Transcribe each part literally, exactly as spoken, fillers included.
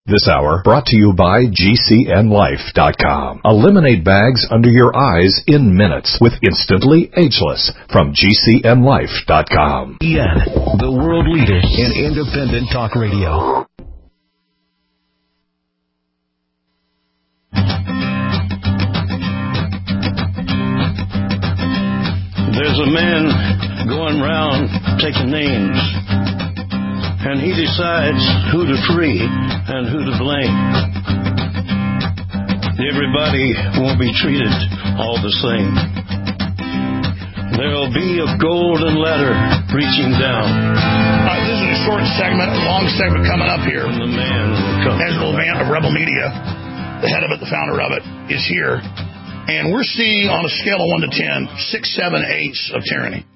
This hour brought to you by G C N Life dot com. Eliminate bags under your eyes in minutes with Instantly Ageless from G C N Life dot com. E N, the world leader in independent talk radio. There's a man going round taking names, and he decides who to free and who to blame. Everybody won't be treated all the same. There'll be a golden ladder reaching down. Uh, this is a short segment, a long segment coming up here. And the man comes. Ezra Levant of Rebel Media, the head of it, the founder of it, is here. And we're seeing on a scale of one to ten, six, seven, eights of tyranny.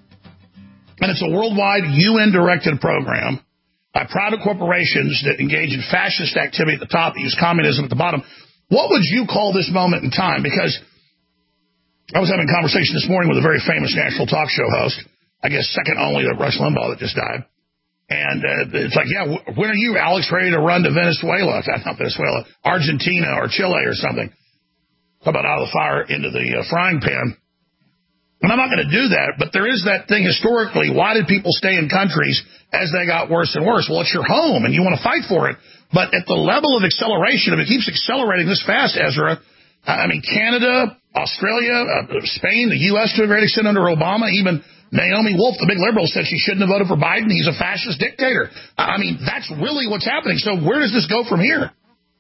And it's a worldwide U N-directed program by private corporations that engage in fascist activity at the top, that use communism at the bottom. What would you call this moment in time? Because I was having a conversation this morning with a very famous national talk show host, I guess second only to Rush Limbaugh that just died. And uh, it's like, yeah, when are you, Alex, ready to run to Venezuela? Not Venezuela, Argentina or Chile or something. Talk about out of the fire into the uh, frying pan. And I'm not going to do that, but there is that thing historically. Why did people stay in countries as they got worse and worse? Well, it's your home, and you want to fight for it. But at the level of acceleration, if it keeps accelerating this fast, Ezra, I mean, Canada, Australia, uh, Spain, the U S to a great extent under Obama, even Naomi Wolf, the big liberal, said she shouldn't have voted for Biden. He's a fascist dictator. I mean, that's really what's happening. So where does this go from here?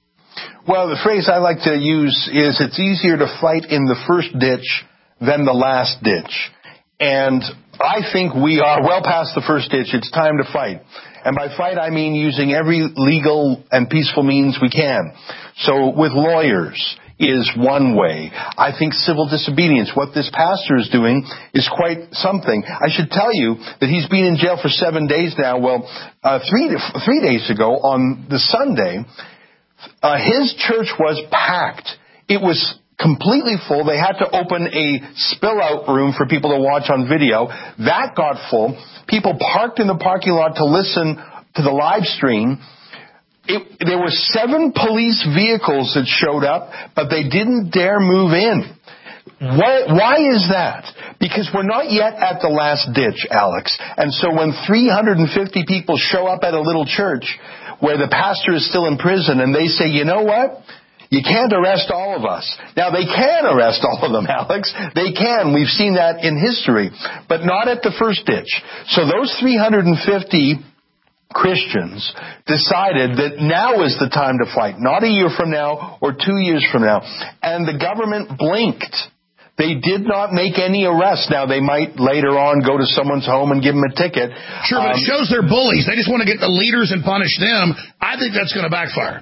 Well, the phrase I like to use is it's easier to fight in the first ditch than the last ditch. And I think we are well past the first ditch. It's time to fight. And by fight, I mean using every legal and peaceful means we can. So with lawyers is one way. I think civil disobedience, what this pastor is doing, is quite something. I should tell you that he's been in jail for seven days now. Well, uh, three, three days ago on the Sunday, Uh, his church was packed. It was completely full. They had to open a spill-out room for people to watch on video. That got full. People parked in the parking lot to listen to the live stream. It, there were seven police vehicles that showed up, but they didn't dare move in. Why, why is that? Because we're not yet at the last ditch, Alex. And so when three hundred fifty people show up at a little church where the pastor is still in prison and they say, you know what? You can't arrest all of us. Now, they can arrest all of them, Alex. They can. We've seen that in history. But not at the first ditch. So those three hundred fifty Christians decided that now is the time to fight. Not a year from now or two years from now. And the government blinked. They did not make any arrests. Now, they might later on go to someone's home and give them a ticket. Sure, but um, it shows they're bullies. They just want to get the leaders and punish them. I think that's going to backfire.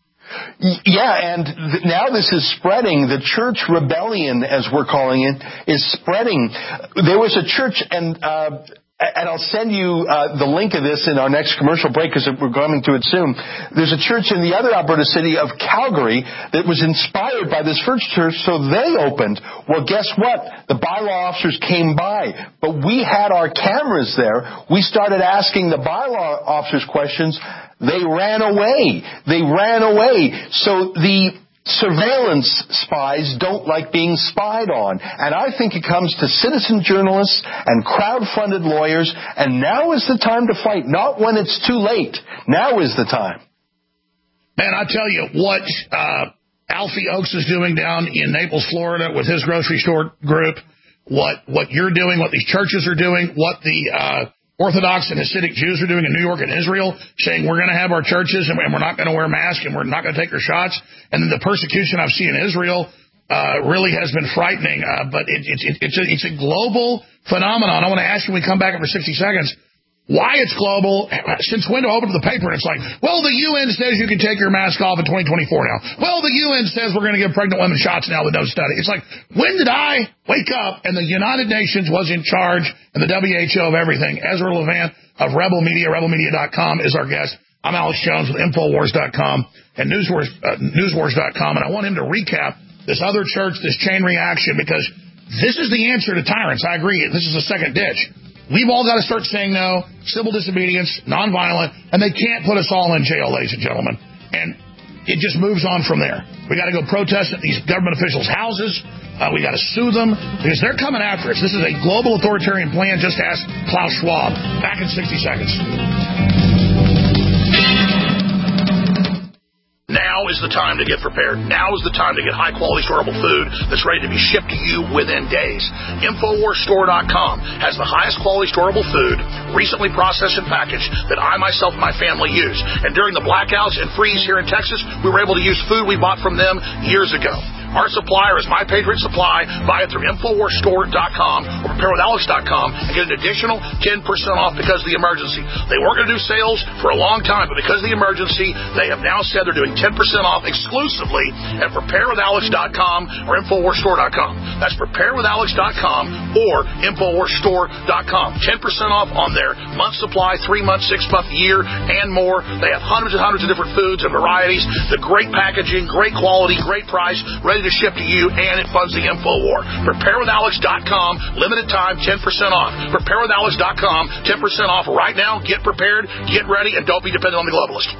Yeah, and th- now this is spreading. The church rebellion, as we're calling it, is spreading. There was a church, and uh, and I'll send you uh, the link of this in our next commercial break because we're coming to it soon. There's a church in the other Alberta city of Calgary that was inspired by this first church, so they opened. Well, guess what? The bylaw officers came by, but we had our cameras there. We started asking the bylaw officers questions. They ran away. They ran away. So the surveillance spies don't like being spied on. And I think it comes to citizen journalists and crowd-funded lawyers, and now is the time to fight, not when it's too late. Now is the time. Man, I tell you what uh, Alfie Oakes is doing down in Naples, Florida with his grocery store group, what what you're doing, what these churches are doing, what the uh, Orthodox and Hasidic Jews are doing in New York and Israel, saying we're going to have our churches and we're not going to wear masks and we're not going to take our shots. And then the persecution I've seen in Israel uh, really has been frightening. Uh, but it, it, it, it's, a, it's a global phenomenon. I want to ask you when we come back in for sixty seconds, why it's global. Since when to open up the paper and it's like, well, the U N says you can take your mask off in twenty twenty-four now. Well, the U N says we're going to give pregnant women shots now with no study. It's like, when did I wake up and the United Nations was in charge and the W H O of everything? Ezra Levant of Rebel Media, rebel media dot com is our guest. I'm Alex Jones with Infowars dot com and Newswars, uh, Newswars dot com, and I want him to recap this other church, this chain reaction, because this is the answer to tyrants. I agree. This is a second ditch. We've all got to start saying no, civil disobedience, nonviolent, and they can't put us all in jail, ladies and gentlemen. And it just moves on from there. We got to go protest at these government officials' houses. Uh, we got to sue them because they're coming after us. This is a global authoritarian plan. Just ask Klaus Schwab. Back in sixty seconds. Now is the time to get prepared. Now is the time to get high-quality, storable food that's ready to be shipped to you within days. Infowars Store dot com has the highest quality, storable food, recently processed and packaged, that I, myself, and my family use. And during the blackouts and freeze here in Texas, we were able to use food we bought from them years ago. Our supplier is My Patriot Supply. Buy it through Infowars Store dot com or Prepare With Alex dot com and get an additional ten percent off because of the emergency. They weren't going to do sales for a long time, but because of the emergency, they have now said they're doing ten percent off exclusively at Prepare With Alex dot com or Infowars Store dot com. That's Prepare With Alex dot com or Infowars Store dot com. ten percent off on their month supply, three months, six month, year, and more. They have hundreds and hundreds of different foods and varieties. The great packaging, great quality, great price, ready to ship to you, and it funds the InfoWar. Prepare With Alex dot com, limited time, ten percent off. Prepare With Alex dot com, ten percent off right now. Get prepared, get ready, and don't be dependent on the globalist.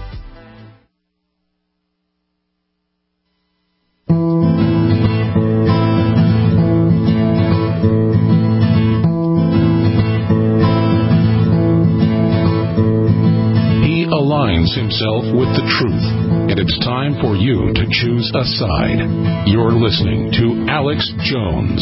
Aligns himself with the truth, and it's time for you to choose a side. You're listening to Alex Jones.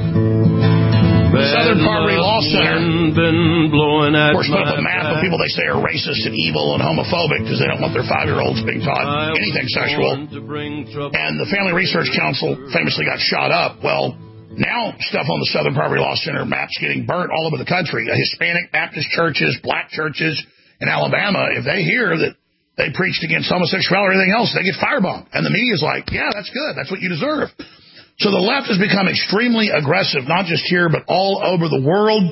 Southern Poverty Law Center. Been blowing at of course, put up a map of people they say are racist and evil and homophobic because they don't want their five-year-olds being taught anything sexual. And the Family Research Council famously got shot up. Well, now stuff on the Southern Poverty Law Center maps getting burnt all over the country. Hispanic Baptist churches, black churches in Alabama, if they hear that they preached against homosexuality or anything else, they get firebombed. And the media's like, yeah, that's good. That's what you deserve. So the left has become extremely aggressive, not just here, but all over the world.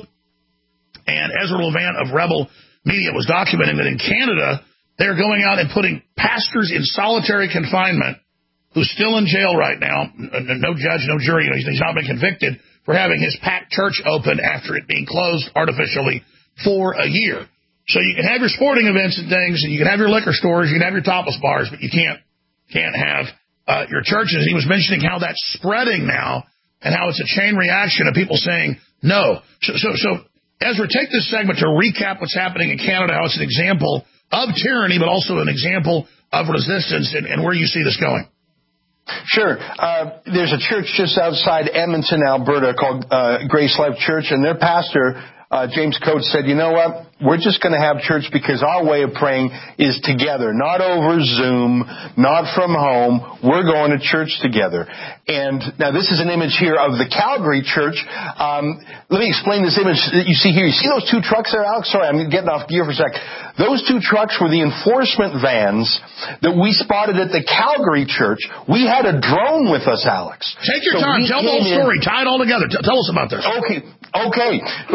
And Ezra Levant of Rebel Media was documenting that in Canada, they're going out and putting pastors in solitary confinement who's still in jail right now. No judge, no jury. He's not been convicted for having his packed church open after it being closed artificially for a year. So you can have your sporting events and things, and you can have your liquor stores, you can have your topless bars, but you can't can't have uh, your churches. He was mentioning how that's spreading now and how it's a chain reaction of people saying no. So, so, so Ezra, take this segment to recap what's happening in Canada, how it's an example of tyranny, but also an example of resistance, and, and where you see this going. Sure. Uh, there's a church just outside Edmonton, Alberta called uh, Grace Life Church, and their pastor, Uh, James Coates, said, you know what, we're just going to have church because our way of praying is together, not over Zoom, not from home. We're going to church together. And now this is an image here of the Calgary church. Um, let me explain this image that you see here. You see those two trucks there, Alex? Sorry, I'm getting off gear for a sec. Those two trucks were the enforcement vans that we spotted at the Calgary church. We had a drone with us, Alex. Take your so time. Tell the whole story. In. Tie it all together. T- tell us about this. Okay. Okay.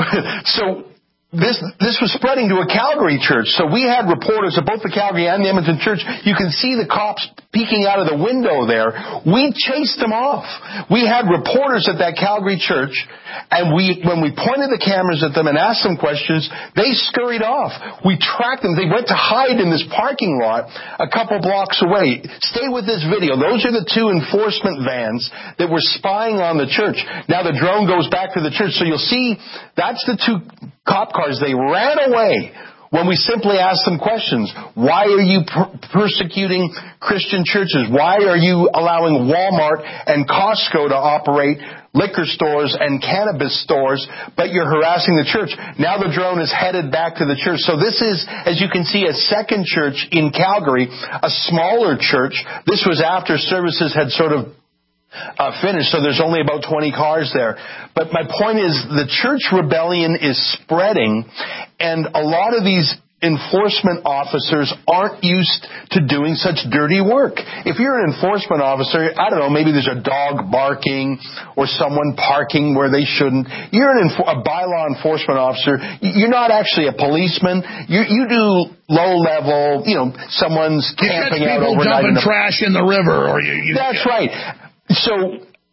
So this this was spreading to a Calgary church. So we had reporters at both the Calgary and the Edmonton church. You can see the cops peeking out of the window there. We chased them off. We had reporters at that Calgary church, and we when we pointed the cameras at them and asked them questions, they scurried off. We tracked them. They went to hide in this parking lot a couple blocks away. Stay with this video. Those are the two enforcement vans that were spying on the church. Now the drone goes back to the church. So you'll see that's the two cop cars. They ran away when we simply asked them questions. Why are you per- persecuting Christian churches? Why are you allowing Walmart and Costco to operate liquor stores and cannabis stores, but you're harassing the church? Now the drone is headed back to the church. So this is, as you can see, a second church in Calgary, a smaller church. This was after services had sort of Uh, finished, so there's only about twenty cars there. But my point is the church rebellion is spreading, and a lot of these enforcement officers aren't used to doing such dirty work. If you're an enforcement officer, I don't know, maybe there's a dog barking or someone parking where they shouldn't. You're an enfor- a bylaw enforcement officer. You're not actually a policeman. You, you do low-level, you know, someone's camping out overnight. You catch people dumping trash in the river, or you... you That's yeah. right. So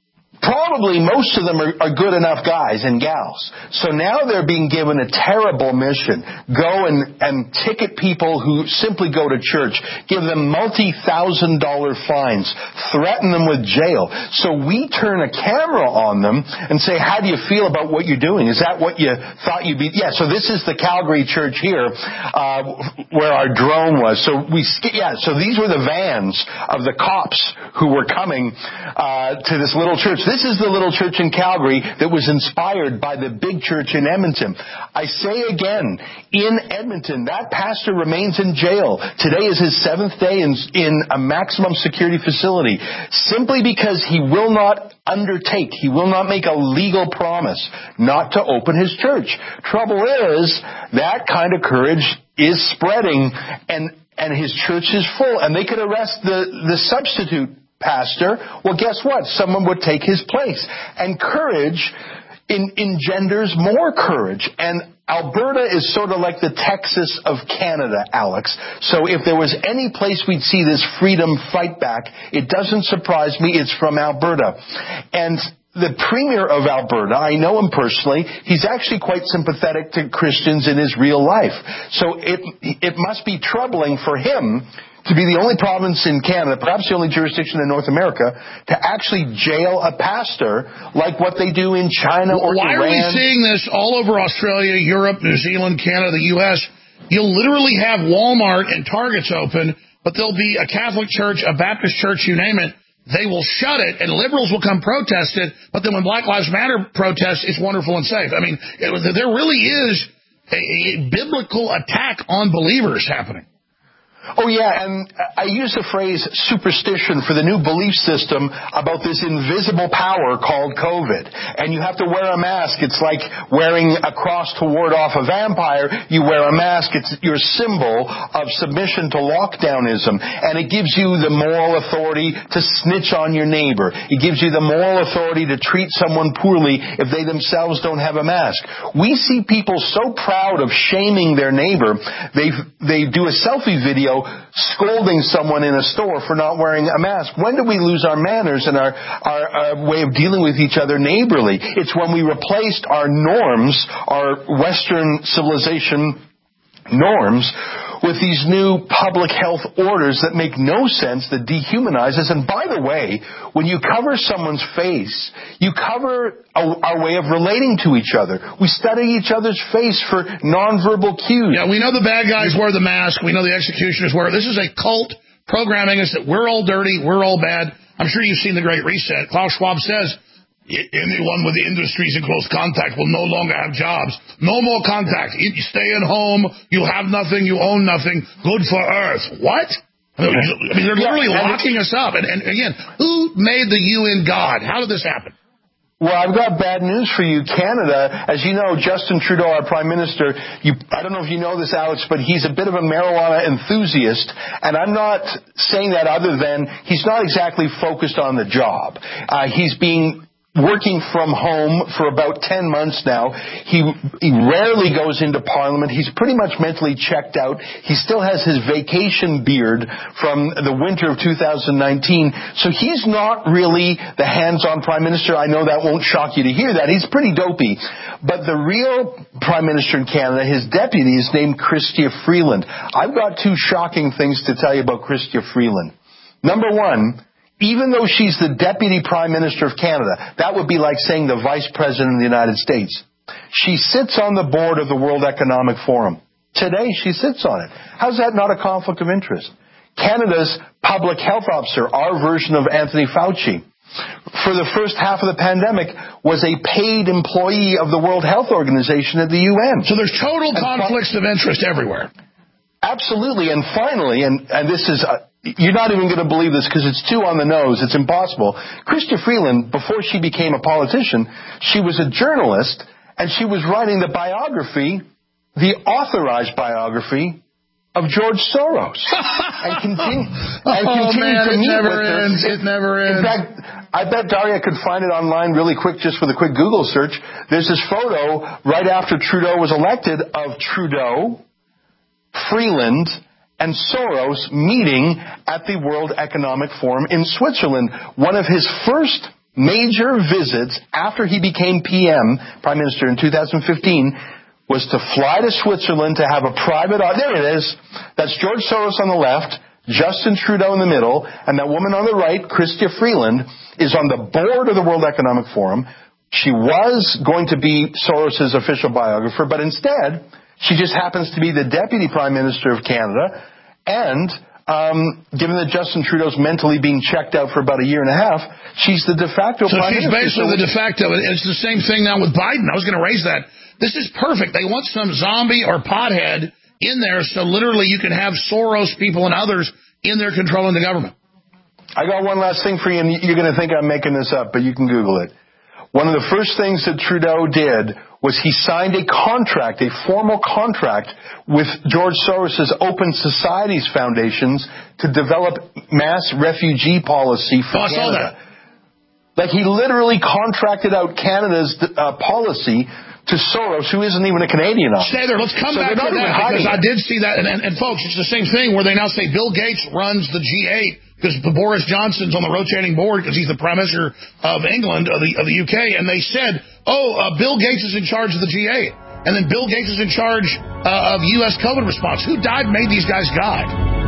probably most of them are, are good enough guys and gals. So now they're being given a terrible mission. Go and, and ticket people who simply go to church. Give them multi-thousand dollar fines. Threaten them with jail. So we turn a camera on them and say, how do you feel about what you're doing? Is that what you thought you'd be? Yeah, so this is the Calgary church here uh, where our drone was. So we, yeah, so these were the vans of the cops who were coming uh, to this little church. This is the little church in Calgary that was inspired by the big church in Edmonton. I say again, in Edmonton, that pastor remains in jail. Today is his seventh day in, in a maximum security facility, simply because he will not undertake, he will not make a legal promise not to open his church. Trouble is, that kind of courage is spreading, and and his church is full, and they could arrest the, the substitute pastor. Well, guess what? Someone would take his place. And courage in, engenders more courage. And Alberta is sort of like the Texas of Canada, Alex. So if there was any place we'd see this freedom fight back, it doesn't surprise me, it's from Alberta. And the Premier of Alberta, I know him personally, he's actually quite sympathetic to Christians in his real life. So it it must be troubling for him to be the only province in Canada, perhaps the only jurisdiction in North America, to actually jail a pastor like what they do in China or Why Iran. Why are we seeing this all over Australia, Europe, New Zealand, Canada, the U S? You'll literally have Walmart and Targets open, but there'll be a Catholic church, a Baptist church, you name it. They will shut it, and liberals will come protest it, but then when Black Lives Matter protests, it's wonderful and safe. I mean, it, there really is a, a biblical attack on believers happening. Oh, yeah, and I use the phrase superstition for the new belief system about this invisible power called COVID. And you have to wear a mask. It's like wearing a cross to ward off a vampire. You wear a mask. It's your symbol of submission to lockdownism. And it gives you the moral authority to snitch on your neighbor. It gives you the moral authority to treat someone poorly if they themselves don't have a mask. We see people so proud of shaming their neighbor, they they do a selfie video scolding someone in a store for not wearing a mask. When do we lose our manners and our, our, our way of dealing with each other neighborly? It's when we replaced our norms, our Western civilization norms, with these new public health orders that make no sense, that dehumanize us. And by the way, when you cover someone's face, you cover a, our way of relating to each other. We study each other's face for nonverbal cues. Yeah, we know the bad guys wear the mask. We know the executioners wear it. This is a cult programming us that we're all dirty, we're all bad. I'm sure you've seen The Great Reset. Klaus Schwab says, anyone with the industries in close contact will no longer have jobs. No more contact. You stay at home. You have nothing. You own nothing. Good for Earth. What? I mean, they're literally yeah, locking us up. And, and again, who made the U N God? How did this happen? Well, I've got bad news for you. Canada, as you know, Justin Trudeau, our Prime Minister, you, I don't know if you know this, Alex, but he's a bit of a marijuana enthusiast. And I'm not saying that other than he's not exactly focused on the job. Uh, he's being working from home for about ten months now. He, he rarely goes into Parliament. He's pretty much mentally checked out. He still has his vacation beard from the winter of two thousand nineteen. So he's not really the hands-on Prime Minister. I know that won't shock you to hear that. He's pretty dopey. But the real Prime Minister in Canada, his deputy, is named Chrystia Freeland. I've got two shocking things to tell you about Chrystia Freeland. Number one, even though she's the Deputy Prime Minister of Canada, that would be like saying the Vice President of the United States. She sits on the board of the World Economic Forum. Today, she sits on it. How's that not a conflict of interest? Canada's public health officer, our version of Anthony Fauci, for the first half of the pandemic, was a paid employee of the World Health Organization at the U N. So there's total and conflicts fi- of interest everywhere. Absolutely. And finally, and, and this is... Uh, You're not even going to believe this because it's too on the nose. It's impossible. Chrystia Freeland, before she became a politician, she was a journalist, and she was writing the biography, the authorized biography, of George Soros. and continue, and oh, continue man, to it meet never with her. ends. It never ends. In fact, I bet Daria could find it online really quick just with a quick Google search. There's this photo right after Trudeau was elected of Trudeau, Freeland, and Soros meeting at the World Economic Forum in Switzerland. One of his first major visits after he became P M, Prime Minister in two thousand fifteen, was to fly to Switzerland to have a private... There it is. That's George Soros on the left, Justin Trudeau in the middle, and that woman on the right, Chrystia Freeland, is on the board of the World Economic Forum. She was going to be Soros's official biographer, but instead, she just happens to be the Deputy Prime Minister of Canada, and... Um, given that Justin Trudeau's mentally being checked out for about a year and a half, she's the de facto so prime minister. So she's basically so the de facto. It's the same thing now with Biden. I was going to raise that. This is perfect. They want some zombie or pothead in there so literally you can have Soros people and others in there controlling the government. I got one last thing for you, and you're going to think I'm making this up, but you can Google it. One of the first things that Trudeau did was he signed a contract, a formal contract with George Soros's Open Societies Foundations to develop mass refugee policy for oh, I Canada. saw that. Like he literally contracted out Canada's uh, policy to Soros, who isn't even a Canadian. Stay there. Let's come so back to that because it. I did see that. And, and, and folks, it's the same thing where they now say Bill Gates runs the G eight. Because Boris Johnson's on the rotating board because he's the Prime Minister of England, of the, of the U K, and they said, oh, uh, Bill Gates is in charge of the G eight. And then Bill Gates is in charge uh, of U S COVID response. Who died made these guys God?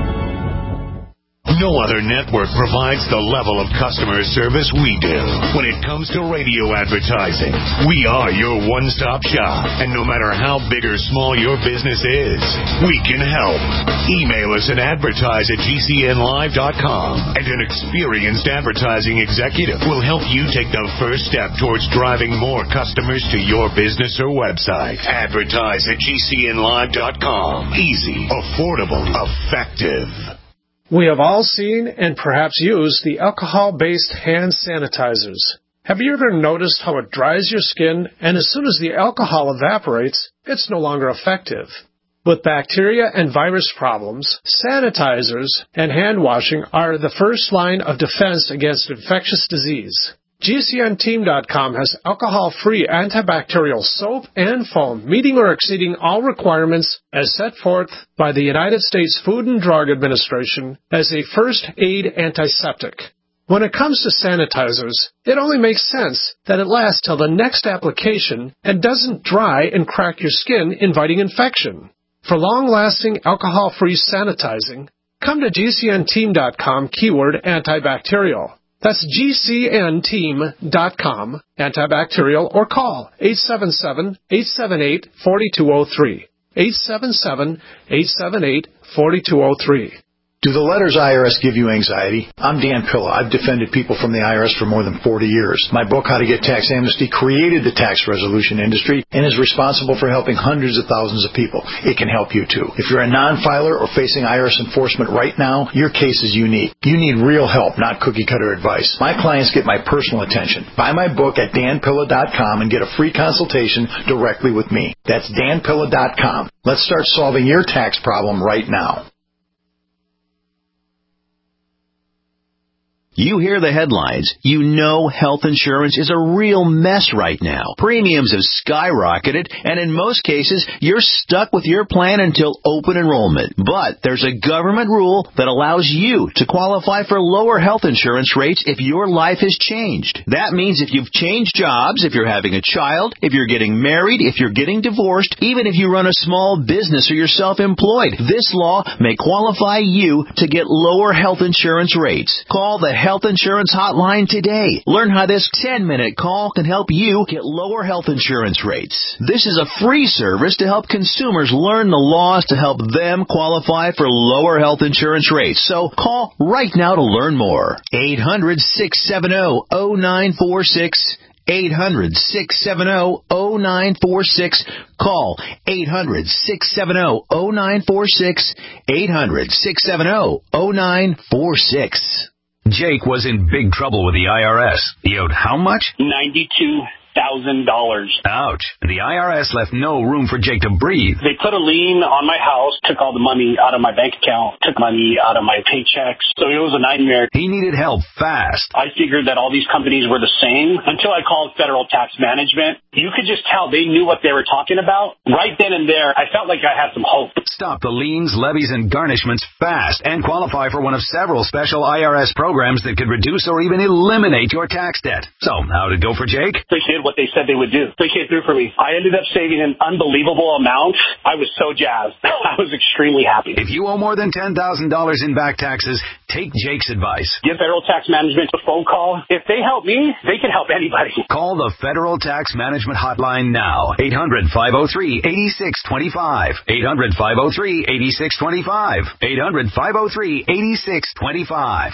No other network provides the level of customer service we do. When it comes to radio advertising, we are your one-stop shop. And no matter how big or small your business is, we can help. Email us at advertise at G C N live dot com. And an experienced advertising executive will help you take the first step towards driving more customers to your business or website. Advertise at G C N live dot com. Easy, affordable, effective. We have all seen and perhaps used the alcohol-based hand sanitizers. Have you ever noticed how it dries your skin, and as soon as the alcohol evaporates, it's no longer effective? With bacteria and virus problems, sanitizers and hand washing are the first line of defense against infectious disease. G C N team dot com has alcohol-free antibacterial soap and foam meeting or exceeding all requirements as set forth by the United States Food and Drug Administration as a first aid antiseptic. When it comes to sanitizers, it only makes sense that it lasts till the next application and doesn't dry and crack your skin, inviting infection. For long-lasting alcohol-free sanitizing, come to G C N team dot com keyword antibacterial. That's G C N team dot com, antibacterial, or call eight seven seven, eight seven eight, four two zero three, eight seven seven, eight seven eight, four two zero three. Do the letters I R S give you anxiety? I'm Dan Pilla. I've defended people from the I R S for more than forty years. My book, How to Get Tax Amnesty, created the tax resolution industry and is responsible for helping hundreds of thousands of people. It can help you, too. If you're a non-filer or facing I R S enforcement right now, your case is unique. You need real help, not cookie-cutter advice. My clients get my personal attention. Buy my book at dan pilla dot com and get a free consultation directly with me. That's dan pilla dot com. Let's start solving your tax problem right now. You hear the headlines. You know health insurance is a real mess right now. Premiums have skyrocketed, and in most cases, you're stuck with your plan until open enrollment. But there's a government rule that allows you to qualify for lower health insurance rates if your life has changed. That means if you've changed jobs, if you're having a child, if you're getting married, if you're getting divorced, even if you run a small business or you're self-employed, this law may qualify you to get lower health insurance rates. Call the Health Insurance Hotline today. Learn how this ten-minute call can help you get lower health insurance rates. This is a free service to help consumers learn the laws to help them qualify for lower health insurance rates. So call right now to learn more. eight hundred, six seven zero, zero nine four six. eight hundred, six seven zero, zero nine four six. Call eight hundred, six seven zero, zero nine four six. eight hundred, six seven zero, zero nine four six. Jake was in big trouble with the I R S. He owed how much? ninety-two thousand dollars. Ouch. The I R S left no room for Jake to breathe. They put a lien on my house, took all the money out of my bank account, took money out of my paychecks. So it was a nightmare. He needed help fast. I figured that all these companies were the same until I called Federal Tax Management. You could just tell they knew what they were talking about. Right then and there, I felt like I had some hope. Stop the liens, levies, and garnishments fast and qualify for one of several special I R S programs that could reduce or even eliminate your tax debt. So, how did it go for Jake? They did what they said they would do. They came through for me. I ended up saving an unbelievable amount. I was so jazzed. I was extremely happy. If you owe more than ten thousand dollars in back taxes, take Jake's advice. Give Federal Tax Management a phone call. If they help me, they can help anybody. Call the Federal Tax Management Hotline now. eight hundred, five oh three, eight six two five. eight hundred, five oh three, eight six two five. eight hundred, five oh three, eight six two five.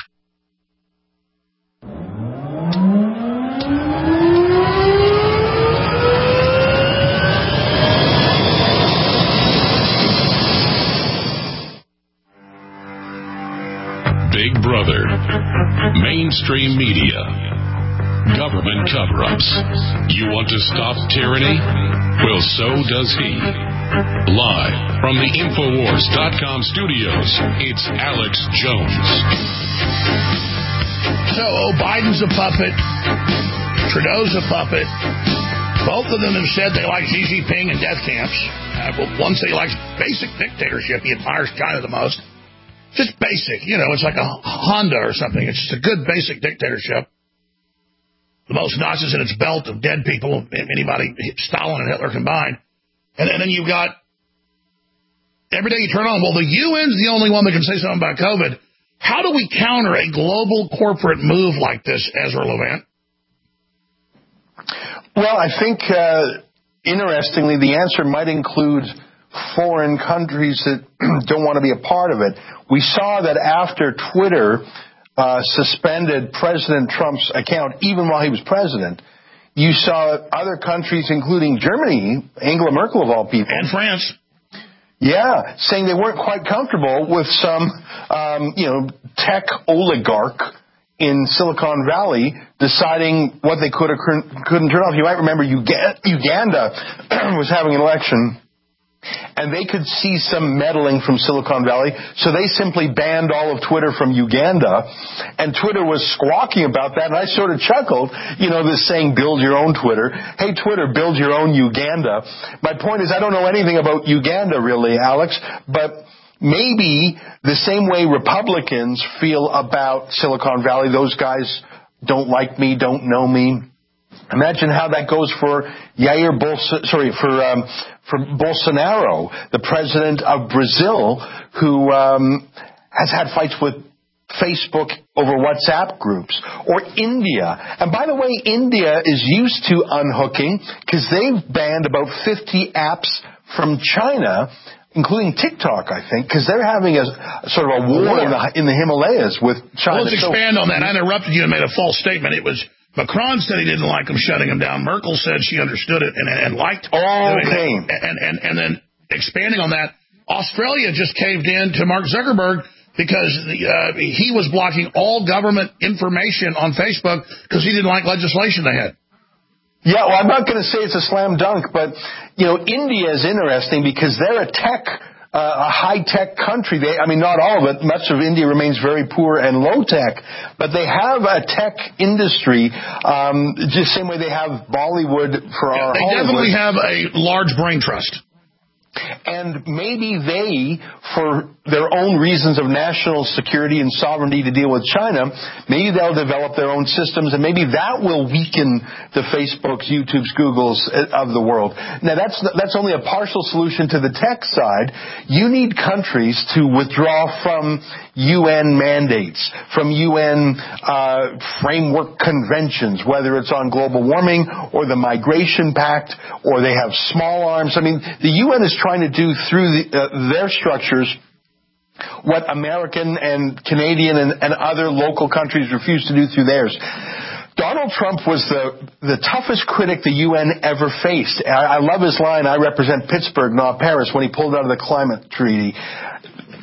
Big Brother, mainstream media, government cover-ups. You want to stop tyranny? Well, so does he. Live from the Infowars dot com studios, it's Alex Jones. So, Biden's a puppet. Trudeau's a puppet. Both of them have said they like Xi Jinping and death camps. Uh, one said he likes basic dictatorship. He admires China the most. Just basic, you know, it's like a Honda or something. It's just a good basic dictatorship. The most notches in its belt of dead people, anybody, Stalin and Hitler combined. And, and then you've got, every day you turn on, well, the U N's the only one that can say something about COVID. How do we counter a global corporate move like this, Ezra Levant? Well, I think, uh, interestingly, the answer might include foreign countries that don't want to be a part of it. We saw that after Twitter uh, suspended President Trump's account, even while he was president, you saw other countries, including Germany, Angela Merkel of all people. And France. Yeah, saying they weren't quite comfortable with some, um, you know, tech oligarch in Silicon Valley deciding what they could or couldn't turn off. You might remember Uganda was having an election, and they could see some meddling from Silicon Valley, so they simply banned all of Twitter from Uganda, and Twitter was squawking about that, and I sort of chuckled, you know, this saying, build your own Twitter. Hey, Twitter, build your own Uganda. My point is, I don't know anything about Uganda, really, Alex, but maybe the same way Republicans feel about Silicon Valley, those guys don't like me, don't know me. Imagine how that goes for Jair Bolso- sorry, for um, for Bolsonaro, the president of Brazil, who um, has had fights with Facebook over WhatsApp groups, or India. And by the way, India is used to unhooking because they've banned about fifty apps from China, including TikTok, I think, because they're having a sort of a war, war. In, the, in the Himalayas with China. Well, let's expand on that. I interrupted you and made a false statement. It was Macron said he didn't like them shutting them down. Merkel said she understood it and, and liked all doing it. And, and, and then expanding on that, Australia just caved in to Mark Zuckerberg because uh, he was blocking all government information on Facebook because he didn't like legislation they had. Yeah, well, I'm not going to say it's a slam dunk, but, you know, India is interesting because they're a tech, uh, a high-tech country. They, I mean, not all of it. Much of India remains very poor and low-tech, but they have a tech industry, um, just the same way they have Bollywood for yeah, our They Hollywood. definitely have a large brain trust. And maybe they, for their own reasons of national security and sovereignty to deal with China, maybe they'll develop their own systems, and maybe that will weaken the Facebooks, YouTubes, Googles of the world. Now, that's that's only a partial solution to the tech side. You need countries to withdraw from U N mandates, from U N uh, framework conventions, whether it's on global warming or the Migration Pact, or they have small arms. I mean, the U N is trying to do through the, uh, their structures what American and Canadian and, and other local countries refuse to do through theirs. Donald Trump was the, the toughest critic the U N ever faced. I, I love his line, I represent Pittsburgh, not Paris, when he pulled out of the climate treaty.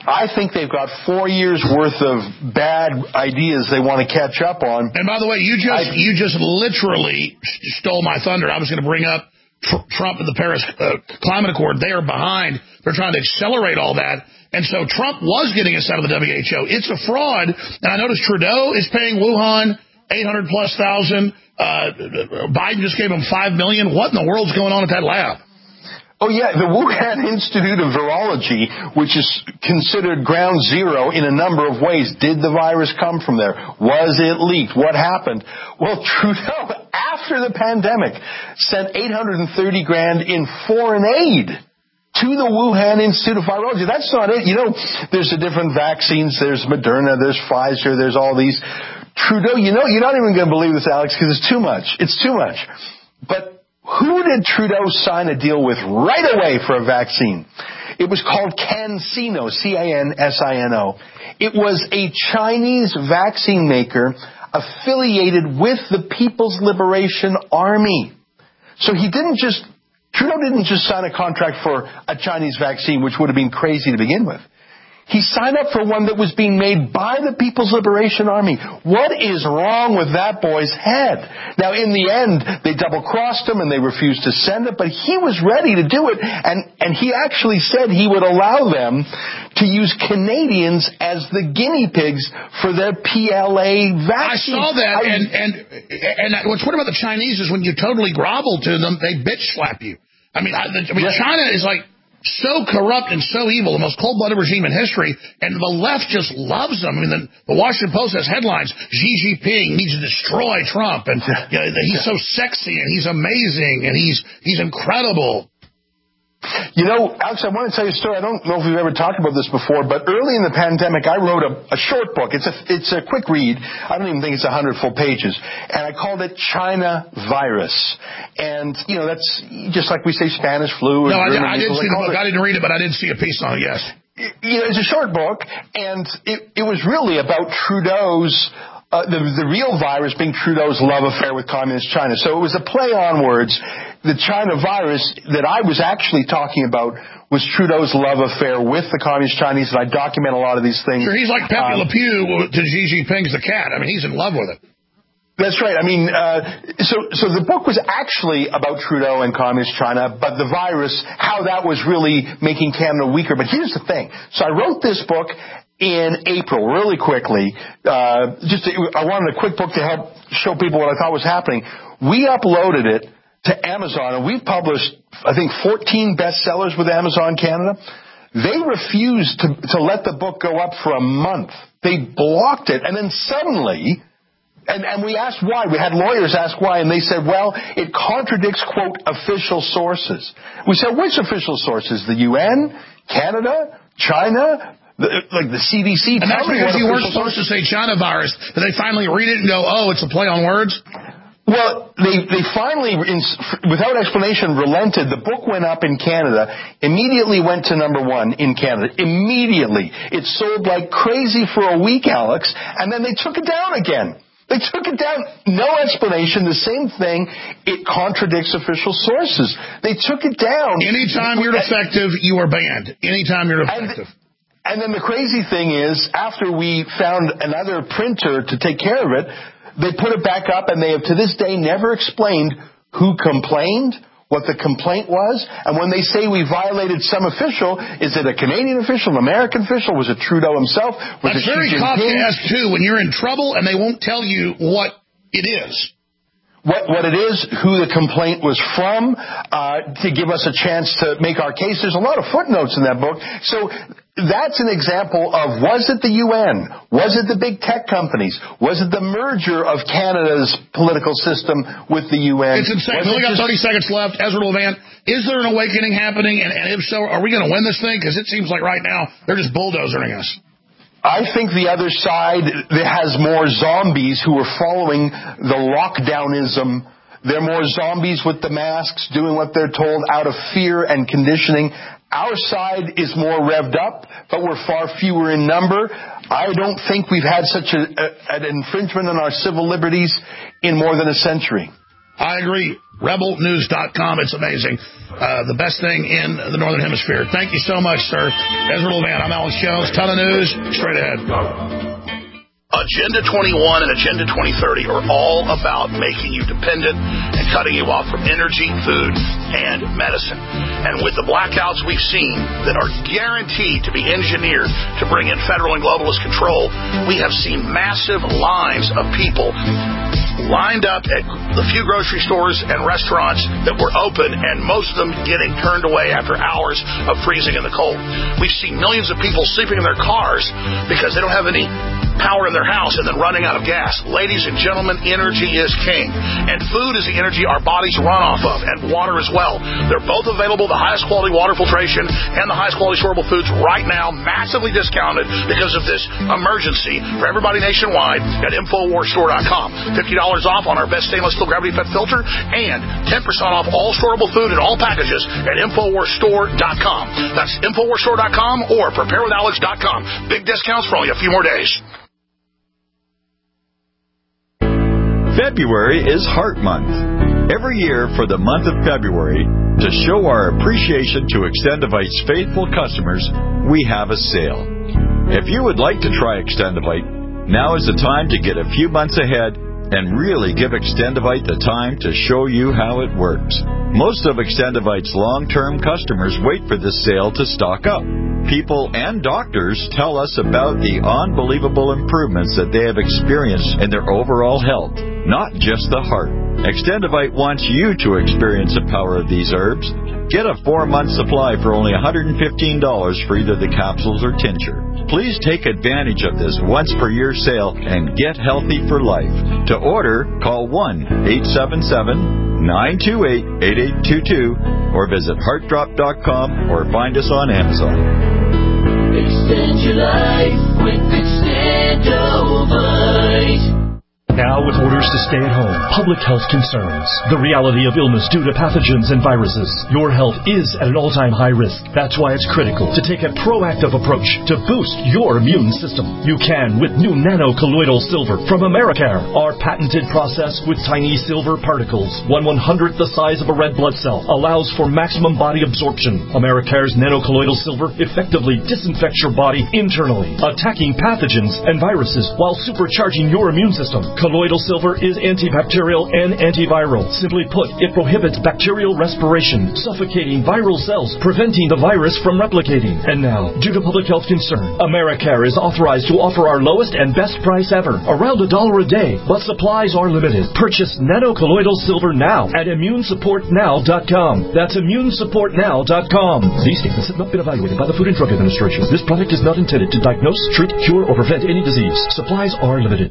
I think they've got four years worth of bad ideas they want to catch up on. And by the way, you just I, you just literally stole my thunder. I was going to bring up tr- Trump and the Paris uh, Climate Accord. They are behind. They're trying to accelerate all that. And so Trump was getting us out of the W H O. It's a fraud. And I noticed Trudeau is paying Wuhan eight hundred plus thousand. Uh, Biden just gave him five million. What in the world's going on at that lab? Oh, yeah, the Wuhan Institute of Virology, which is considered ground zero in a number of ways. Did the virus come from there? Was it leaked? What happened? Well, Trudeau, after the pandemic, sent eight hundred thirty grand in foreign aid to the Wuhan Institute of Virology. That's not it. You know, there's the different vaccines. There's Moderna, there's Pfizer, there's all these. Trudeau, you know, you're not even going to believe this, Alex, because it's too much. It's too much. But who did Trudeau sign a deal with right away for a vaccine? It was called CanSino, C A N S I N O. It was a Chinese vaccine maker affiliated with the People's Liberation Army. So he didn't just, Trudeau didn't just sign a contract for a Chinese vaccine, which would have been crazy to begin with. He signed up for one that was being made by the People's Liberation Army. What is wrong with that boy's head? Now, in the end, they double-crossed him and they refused to send it, but he was ready to do it, and, and he actually said he would allow them to use Canadians as the guinea pigs for their P L A vaccine. I saw that, I, and, and, and what's weird about the Chinese is when you totally grovel to them, they bitch slap you. I mean, I, I mean, yeah. China is like so corrupt and so evil, the most cold-blooded regime in history, and the left just loves them. I mean, the, the Washington Post has headlines, Xi Jinping needs to destroy Trump, and you know, he's so sexy, and he's amazing, and he's he's incredible. You know, Alex, I want to tell you a story. I don't know if we've ever talked about this before, but early in the pandemic, I wrote a, a short book. It's a it's a quick read. I don't even think it's a hundred full pages, and I called it China Virus. And you know, that's just like we say Spanish flu. No, I, I didn't see the book. It, I didn't read it, but I did see a piece on it. Yes. You know, it's a short book, and it it was really about Trudeau's. Uh, the, the real virus being Trudeau's love affair with communist China. So it was a play on words. The China virus that I was actually talking about was Trudeau's love affair with the communist Chinese, and I document a lot of these things. Sure, he's like Pepe um, Le Pew to Xi Jinping's the cat. I mean, he's in love with it. That's right. I mean, uh, so so the book was actually about Trudeau and communist China, but the virus, how that was really making Canada weaker. But here's the thing. So I wrote this book in April, really quickly. Uh, just to, I wanted a quick book to help show people what I thought was happening. We uploaded it to Amazon, and we published, I think, fourteen bestsellers with Amazon Canada. They refused to, to let the book go up for a month. They blocked it, and then suddenly, and, and we asked why. We had lawyers ask why, and they said, well, it contradicts, quote, official sources. We said, which official sources? The U N? Canada? China? The, like the C D C. And that's because you weren't supposed to say China virus. Did they finally read it and go, oh, it's a play on words? Well, they, they finally, without explanation, relented. The book went up in Canada, immediately went to number one in Canada. Immediately. It sold like crazy for a week, Alex, and then they took it down again. They took it down. No explanation. The same thing. It contradicts official sources. They took it down. Anytime you're defective, you are banned. Anytime you're defective. And, And then the crazy thing is, after we found another printer to take care of it, they put it back up, and they have to this day never explained who complained, what the complaint was, and when they say we violated some official, is it a Canadian official, an American official, was it Trudeau himself? Was That's it very Kafkaesque, too, when you're in trouble and they won't tell you what it is. What, what it is, who the complaint was from, uh, to give us a chance to make our case. There's a lot of footnotes in that book. So that's an example of, was it the U N? Was it the big tech companies? Was it the merger of Canada's political system with the U N? It's insane. We only got thirty seconds left. Ezra Levant, is there an awakening happening? And, and if so, are we going to win this thing? Because it seems like right now they're just bulldozering us. I think the other side has more zombies who are following the lockdownism. They're more zombies with the masks, doing what they're told out of fear and conditioning. Our side is more revved up, but we're far fewer in number. I don't think we've had such a, a, an infringement on our civil liberties in more than a century. I agree. rebel news dot com. It's amazing. Uh, the best thing in the Northern Hemisphere. Thank you so much, sir. Ezra Levant. I'm Alex Jones. Ton of news. Straight ahead. Agenda twenty-one and Agenda twenty thirty are all about making you dependent and cutting you off from energy, food, and medicine. And with the blackouts we've seen that are guaranteed to be engineered to bring in federal and globalist control, we have seen massive lines of people lined up at the few grocery stores and restaurants that were open, and most of them getting turned away after hours of freezing in the cold. We've seen millions of people sleeping in their cars because they don't have any power in their house and then running out of gas. Ladies and gentlemen, energy is king. And food is the energy our bodies run off of, and water as well. They're both available, the highest quality water filtration and the highest quality storable foods right now, massively discounted because of this emergency for everybody nationwide at Infowars Store dot com. fifty dollars off on our best stainless steel gravity fed filter and ten percent off all storable food and all packages at Infowars Store dot com. That's Infowars Store dot com or Prepare With Alex dot com. Big discounts for only a few more days. February is Heart Month. Every year for the month of February, to show our appreciation to Extendivite's faithful customers, we have a sale. If you would like to try Extendivite, now is the time to get a few months ahead and really give Extendivite the time to show you how it works. Most of Extendivite's long-term customers wait for this sale to stock up. People and doctors tell us about the unbelievable improvements that they have experienced in their overall health, not just the heart. Extendivite wants you to experience the power of these herbs. Get a four-month supply for only one hundred fifteen dollars for either the capsules or tincture. Please take advantage of this once-per-year sale and get healthy for life. To order, call one eight seven seven, nine two eight, eight eight two two or visit heart drop dot com or find us on Amazon. Extend your life with Extendovite. Now with orders to stay at home, public health concerns, the reality of illness due to pathogens and viruses, your health is at an all-time high risk. That's why it's critical to take a proactive approach to boost your immune system. You can with new nano-colloidal silver from Americare. Our patented process with tiny silver particles, one one-hundredth the size of a red blood cell, allows for maximum body absorption. Americare's nano-colloidal silver effectively disinfects your body internally, attacking pathogens and viruses while supercharging your immune system. Colloidal silver is antibacterial and antiviral. Simply put, it prohibits bacterial respiration, suffocating viral cells, preventing the virus from replicating. And now, due to public health concern, Americare is authorized to offer our lowest and best price ever, around a dollar a day, but supplies are limited. Purchase nano-colloidal silver now at immune support now dot com. That's immune support now dot com. These statements have not been evaluated by the Food and Drug Administration. This product is not intended to diagnose, treat, cure, or prevent any disease. Supplies are limited.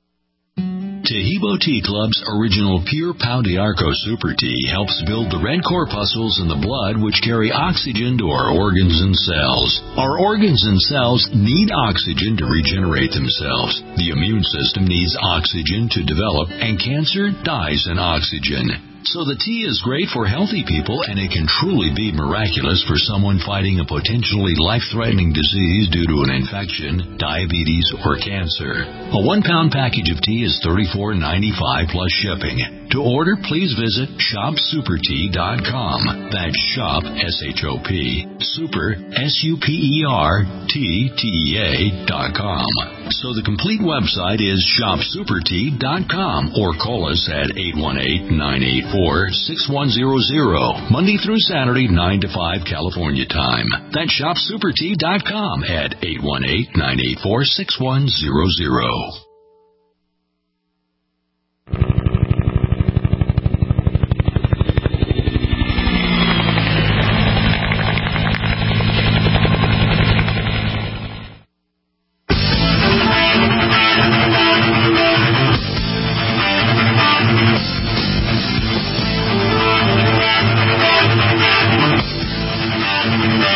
Tahibo Tea Club's original Pure Pau d'Arco Super Tea helps build the red corpuscles in the blood which carry oxygen to our organs and cells. Our organs and cells need oxygen to regenerate themselves. The immune system needs oxygen to develop, and cancer dies in oxygen. So the tea is great for healthy people, and it can truly be miraculous for someone fighting a potentially life-threatening disease due to an infection, diabetes, or cancer. A one-pound package of tea is thirty-four ninety-five plus shipping. To order, please visit shop super tea dot com. That's shop, S H O P, super, S U P E R, T T E A dot com. So the complete website is shop super tea dot com or call us at eight one eight, nine eight four, six one zero zero. Monday through Saturday, nine to five California time. That's shop super tea dot com at eight one eight, nine eight four, six one zero zero.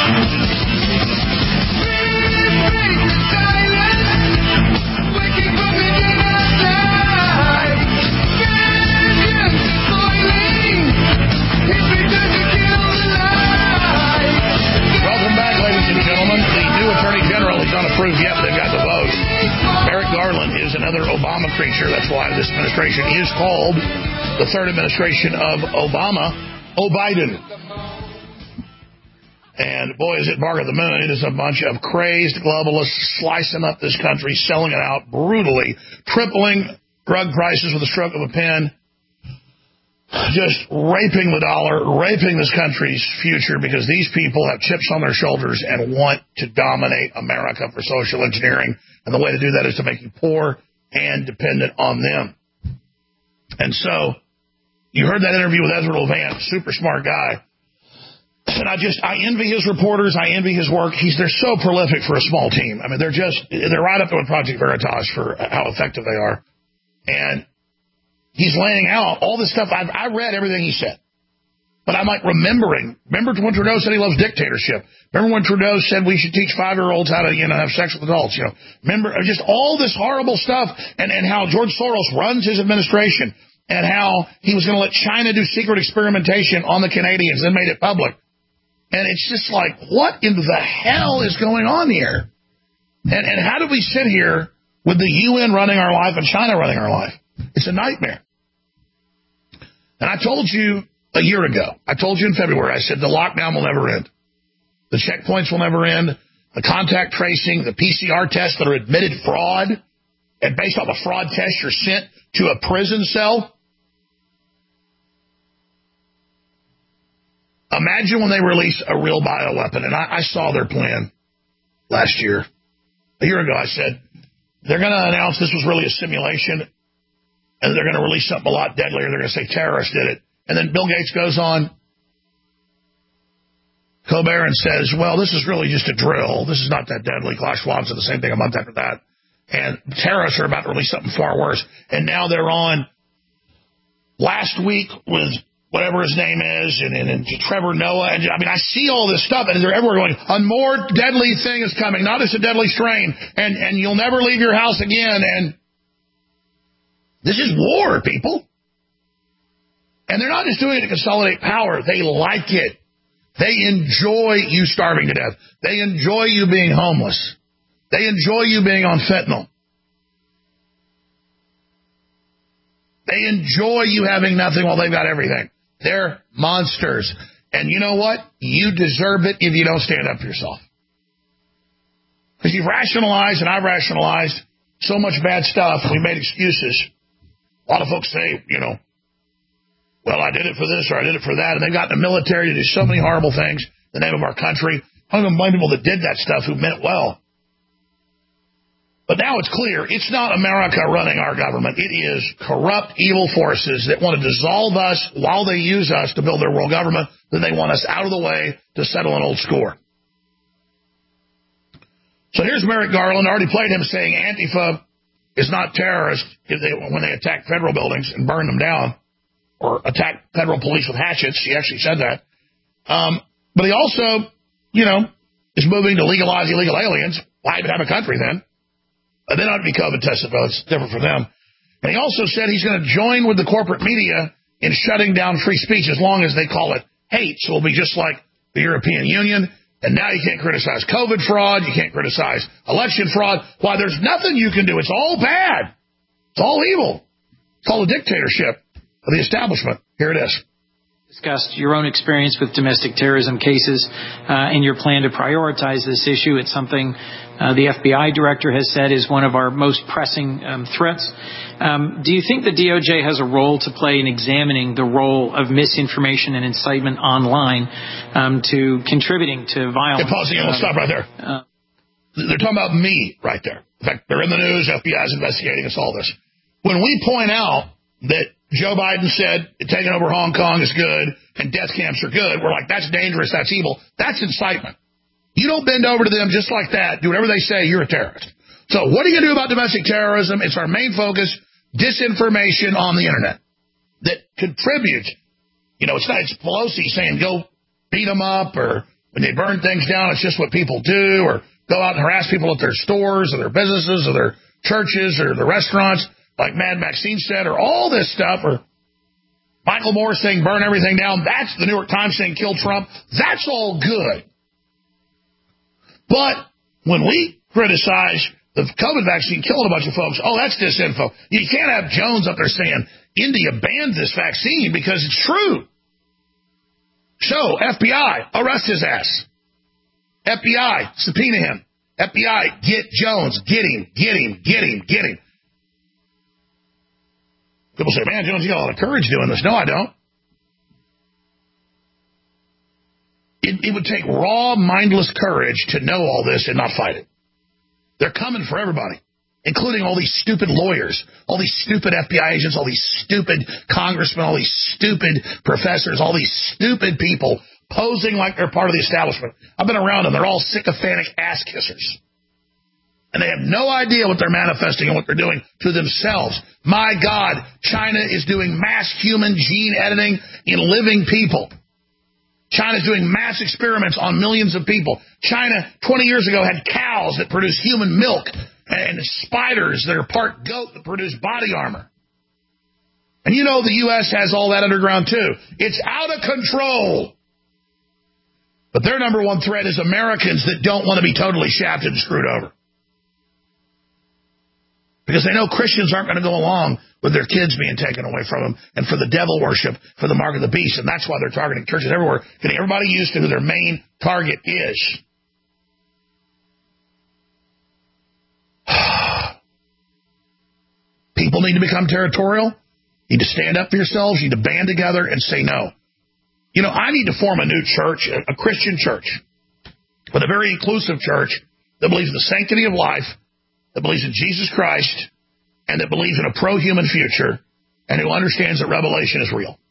Waking another Obama creature. That's why this administration is called the third administration of Obama, O'Biden. And boy, is it bark at the moon. It is a bunch of crazed globalists slicing up this country, selling it out brutally, tripling drug prices with a stroke of a pen, just raping the dollar, raping this country's future because these people have chips on their shoulders and want to dominate America for social engineering. And the way to do that is to make you poor and dependent on them. And so you heard that interview with Ezra Levant, super smart guy. And I just, I envy his reporters. I envy his work. He's, they're so prolific for a small team. I mean, they're just, they're right up there with Project Veritas for how effective they are. And he's laying out all this stuff. I've, I read everything he said. But I'm like remembering. Remember when Trudeau said he loves dictatorship? Remember when Trudeau said we should teach five-year-olds how to, you know, have sex with adults? You know, remember just all this horrible stuff and, and how George Soros runs his administration and how he was going to let China do secret experimentation on the Canadians, then made it public. And it's just like, what in the hell is going on here? And, and how do we sit here with the U N running our life and China running our life? It's a nightmare. And I told you a year ago, I told you in February, I said the lockdown will never end. The checkpoints will never end. The contact tracing, the P C R tests that are admitted fraud, and based off a fraud test, you're sent to a prison cell. Imagine when they release a real bioweapon, and I, I saw their plan last year. A year ago, I said, they're going to announce this was really a simulation, and they're going to release something a lot deadlier. They're going to say terrorists did it. And then Bill Gates goes on Colbert and says, well, this is really just a drill. This is not that deadly. Klaus Schwab said the same thing a month after that. And terrorists are about to release something far worse. And now they're on last week with whatever his name is, and, and, and Trevor Noah. And I mean, I see all this stuff, and they're everywhere going, a more deadly thing is coming, not as a deadly strain, and, and you'll never leave your house again. And this is war, people. And they're not just doing it to consolidate power. They like it. They enjoy you starving to death. They enjoy you being homeless. They enjoy you being on fentanyl. They enjoy you having nothing while they've got everything. They're monsters. And you know what? You deserve it if you don't stand up for yourself. Because you've rationalized, and I've rationalized, so much bad stuff. We made excuses. A lot of folks say, you know, well, I did it for this or I did it for that. And they've got the military to do so many horrible things in the name of our country. I don't even blame people that did that stuff who meant well. But now it's clear, it's not America running our government. It is corrupt, evil forces that want to dissolve us while they use us to build their world government. Then they want us out of the way to settle an old score. So here's Merrick Garland. I already played him saying Antifa is not terrorist if they, when they attack federal buildings and burn them down or attack federal police with hatchets. He actually said that. Um, but he also, you know, is moving to legalize illegal aliens. Why even have a country then? They don't have to be COVID tested, though. It's different for them. And he also said he's going to join with the corporate media in shutting down free speech as long as they call it hate. So it'll be just like the European Union. And now you can't criticize COVID fraud. You can't criticize election fraud. Why, there's nothing you can do. It's all bad. It's all evil. It's called a dictatorship of the establishment. Here it is. Discussed your own experience with domestic terrorism cases uh, and your plan to prioritize this issue. It's something uh, the F B I director has said is one of our most pressing um, threats. Um, do you think the D O J has a role to play in examining the role of misinformation and incitement online um, to contributing to violence? Okay, pause again. We'll stop right there. Uh, they're talking about me right there. In fact, they're in the news. F B I is investigating us, all this. When we point out that Joe Biden said taking over Hong Kong is good and death camps are good, we're like, that's dangerous, that's evil. That's incitement. You don't bend over to them just like that, do whatever they say, you're a terrorist. So what are you going to do about domestic terrorism? It's our main focus, disinformation on the internet that contributes. You know, it's not, it's Pelosi saying go beat them up, or when they burn things down, it's just what people do, or go out and harass people at their stores or their businesses or their churches or their restaurants, like Mad Maxine said, or all this stuff, or Michael Moore saying burn everything down. That's the New York Times saying kill Trump. That's all good. But when we criticize the COVID vaccine killing a bunch of folks. Oh, that's disinfo. You can't have Jones up there saying, India banned this vaccine because it's true. So, F B I, arrest his ass. F B I, subpoena him. F B I, get Jones. Get him, get him, get him, get him. People say, man, Jones, you got a lot of courage doing this. No, I don't. It, it would take raw, mindless courage to know all this and not fight it. They're coming for everybody, including all these stupid lawyers, all these stupid F B I agents, all these stupid congressmen, all these stupid professors, all these stupid people posing like they're part of the establishment. I've been around them. They're all sycophantic ass kissers. And they have no idea what they're manifesting and what they're doing to themselves. My God, China is doing mass human gene editing in living people. China's doing mass experiments on millions of people. China, twenty years ago, had cows that produce human milk and spiders that are part goat that produce body armor. And you know the U S has all that underground, too. It's out of control. But their number one threat is Americans that don't want to be totally shafted and screwed over. Because they know Christians aren't going to go along with their kids being taken away from them and for the devil worship, for the mark of the beast. And that's why they're targeting churches everywhere, getting everybody used to who their main target is. People need to become territorial, need to stand up for yourselves, need to band together and say no. You know, I need to form a new church, a Christian church, but a very inclusive church that believes in the sanctity of life, that believes in Jesus Christ, and that believes in a pro-human future, and who understands that Revelation is real.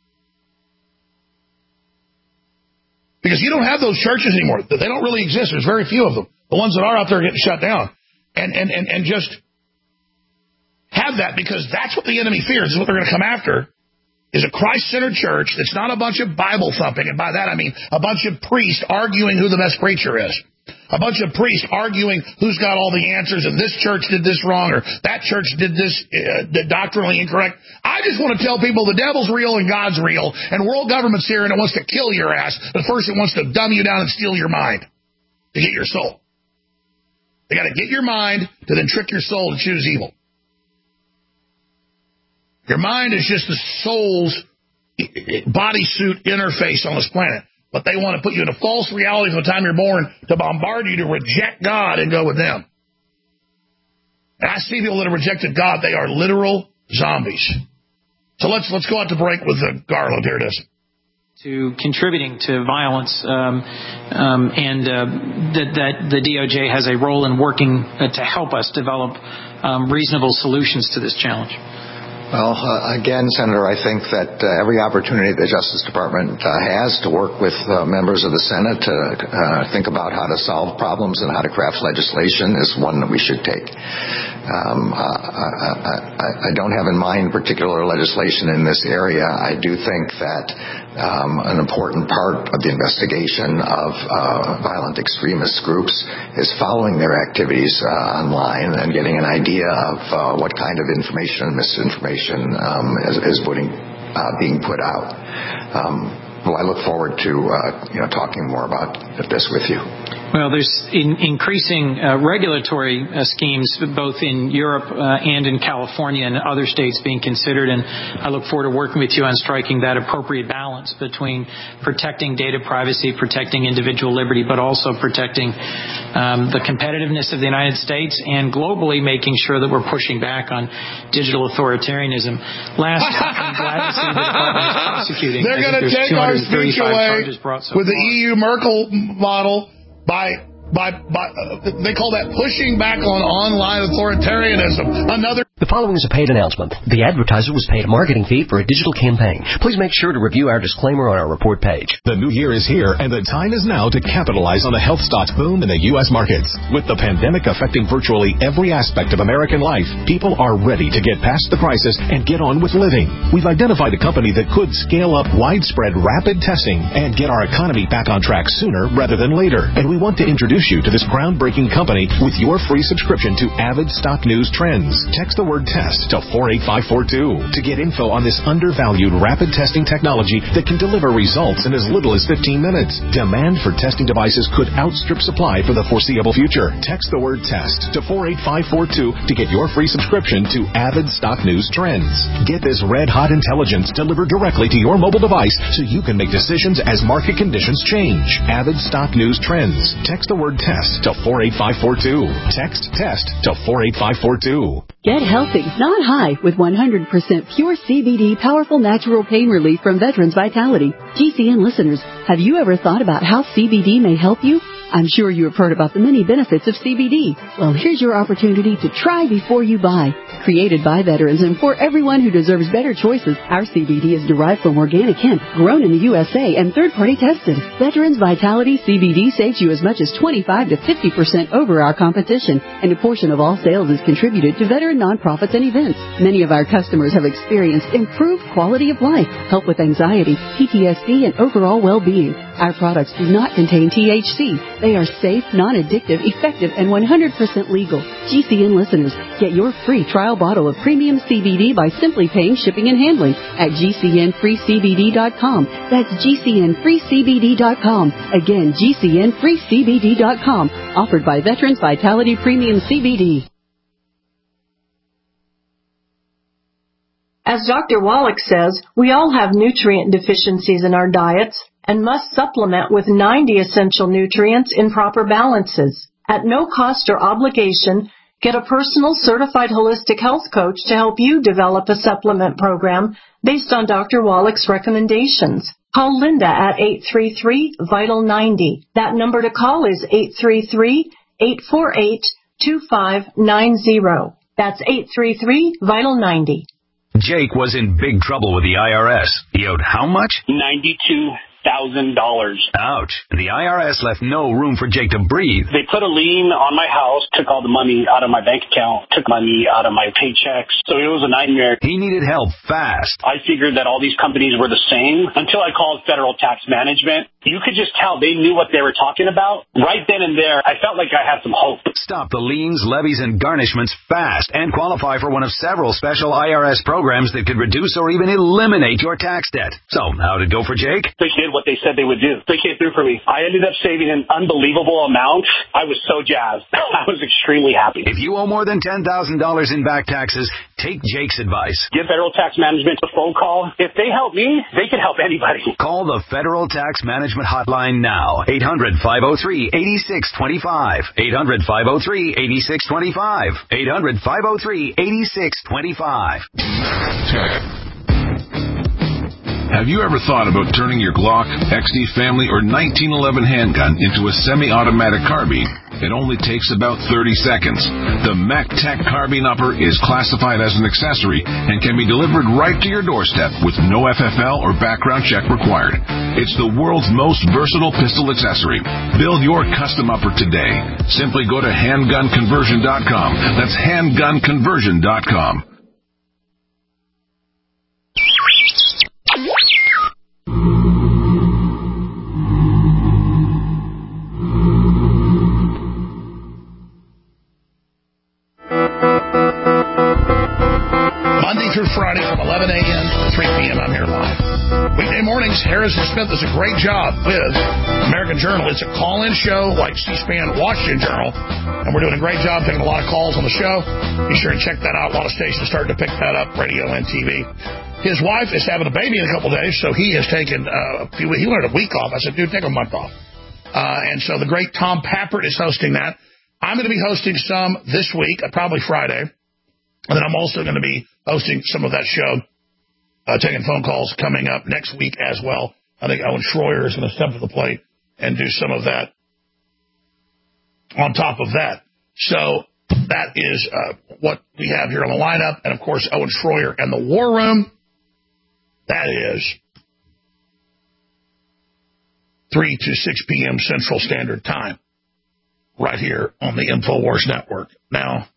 Because you don't have those churches anymore. They don't really exist. There's very few of them. The ones that are out there are getting shut down. And, and, and, and just have that, because that's what the enemy fears, is what they're going to come after, is a Christ-centered church that's not a bunch of Bible thumping. And by that I mean a bunch of priests arguing who the best preacher is. A bunch of priests arguing who's got all the answers, and this church did this wrong, or that church did this uh, doctrinally incorrect. I just want to tell people the devil's real and God's real, and world government's here and it wants to kill your ass, but first it wants to dumb you down and steal your mind to get your soul. They got to get your mind to then trick your soul to choose evil. Your mind is just the soul's bodysuit interface on this planet. But they want to put you in a false reality from the time you're born to bombard you to reject God and go with them. And I see people that have rejected God. They are literal zombies. So let's let's go out to break with uh, Garland. Here it is. To contributing to violence, um, um, and uh, that, that the D O J has a role in working uh, to help us develop um, reasonable solutions to this challenge. Well, uh, again, Senator, I think that uh, every opportunity the Justice Department uh, has to work with uh, members of the Senate to uh, think about how to solve problems and how to craft legislation is one that we should take. Um, uh, I, I, I don't have in mind particular legislation in this area. I do think that um, an important part of the investigation of uh, violent extremist groups is following their activities uh, online and getting an idea of uh, what kind of information and misinformation um, is, is putting, uh, being put out. Um, well, I look forward to uh, you know talking more about this with you. Well, there's in, increasing uh, regulatory uh, schemes both in Europe uh, and in California and other states being considered, and I look forward to working with you on striking that appropriate balance between protecting data privacy, protecting individual liberty, but also protecting um, the competitiveness of the United States and globally making sure that we're pushing back on digital authoritarianism. Last, I'm glad to see the Department is prosecuting. They're going to take our speech away so with the E U Merkel model. By, by, by, uh, they call that pushing back on online authoritarianism. Another. The following is a paid announcement. The advertiser was paid a marketing fee for a digital campaign. Please make sure to review our disclaimer on our report page. The new year is here, and the time is now to capitalize on the health stocks boom in the U S markets. With the pandemic affecting virtually every aspect of American life, people are ready to get past the crisis and get on with living. We've identified a company that could scale up widespread rapid testing and get our economy back on track sooner rather than later. And we want to introduce you to this groundbreaking company with your free subscription to Avid Stock News Trends. Text the word word test to four eight five four two to get info on this undervalued rapid testing technology that can deliver results in as little as fifteen minutes. Demand for testing devices could outstrip supply for the foreseeable future. Text the word test to four eight five four two to get your free subscription to Avid Stock News Trends. Get this red-hot intelligence delivered directly to your mobile device so you can make decisions as market conditions change. Avid Stock News Trends. Text the word test to four eight five four two. Text test to four eight five four two. Get healthy, not high, with one hundred percent pure C B D powerful natural pain relief from Veterans Vitality. G C N listeners, have you ever thought about how C B D may help you? I'm sure you have heard about the many benefits of C B D. Well, here's your opportunity to try before you buy. Created by veterans and for everyone who deserves better choices, our C B D is derived from organic hemp, grown in the U S A and third-party tested. Veterans Vitality C B D saves you as much as twenty-five to fifty percent over our competition, and a portion of all sales is contributed to veteran nonprofits and events. Many of our customers have experienced improved quality of life, help with anxiety, P T S D, and overall well-being. Our products do not contain T H C. They are safe, non-addictive, effective, and one hundred percent legal. G C N listeners, get your free trial bottle of premium C B D by simply paying shipping and handling at G C N free C B D dot com. That's G C N free C B D dot com. Again, G C N free C B D dot com. Offered by Veterans Vitality Premium C B D. As Doctor Wallach says, we all have nutrient deficiencies in our diets and must supplement with ninety essential nutrients in proper balances. At no cost or obligation, get a personal certified holistic health coach to help you develop a supplement program based on Doctor Wallach's recommendations. Call Linda at eight three three, vital ninety. That number to call is eight three three, eight four eight, two five nine zero. That's eight three three, vital ninety. Jake was in big trouble with the I R S. He owed how much? ninety-two thousand dollars. Ouch. The I R S left no room for Jake to breathe. They put a lien on my house, took all the money out of my bank account, took money out of my paychecks. So it was a nightmare. He needed help fast. I figured that all these companies were the same until I called Federal Tax Management. You could just tell they knew what they were talking about. Right then and there, I felt like I had some hope. Stop the liens, levies, and garnishments fast and qualify for one of several special I R S programs that could reduce or even eliminate your tax debt. So, how'd it go for Jake? They did what they said they would do. They came through for me. I ended up saving an unbelievable amount. I was so jazzed. I was extremely happy. If you owe more than ten thousand dollars in back taxes, take Jake's advice. Give Federal Tax Management a phone call. If they help me, they can help anybody. Call the Federal Tax Management Hotline now. eight hundred, five oh three, eight six two five. eight hundred, five oh three, eight six two five. eight hundred, five oh three, eight six two five. Have you ever thought about turning your Glock, X D Family, or nineteen eleven handgun into a semi-automatic carbine? It only takes about thirty seconds. The MacTech Carbine Upper is classified as an accessory and can be delivered right to your doorstep with no F F L or background check required. It's the world's most versatile pistol accessory. Build your custom upper today. Simply go to handgun conversion dot com. That's handgun conversion dot com. Monday through Friday from eleven a.m. to three p.m. I'm here live. Weekday mornings, Harrison Smith does a great job with American Journal. It's a call-in show like C-SPAN Washington Journal, and we're doing a great job taking a lot of calls on the show. Be sure and check that out. A lot of stations starting to pick that up, radio and T V. His wife is having a baby in a couple days, so he has taken uh, a few. He wanted a week off. I said, dude, take a month off. Uh, and so the great Tom Pappert is hosting that. I'm going to be hosting some this week, uh, probably Friday. And then I'm also going to be hosting some of that show, uh, taking phone calls coming up next week as well. I think Owen Schroyer is going to step to the plate and do some of that on top of that. So that is uh, what we have here on the lineup. And, of course, Owen Schroyer and the War Room. That is three to six p.m. Central Standard Time right here on the InfoWars Network. Now,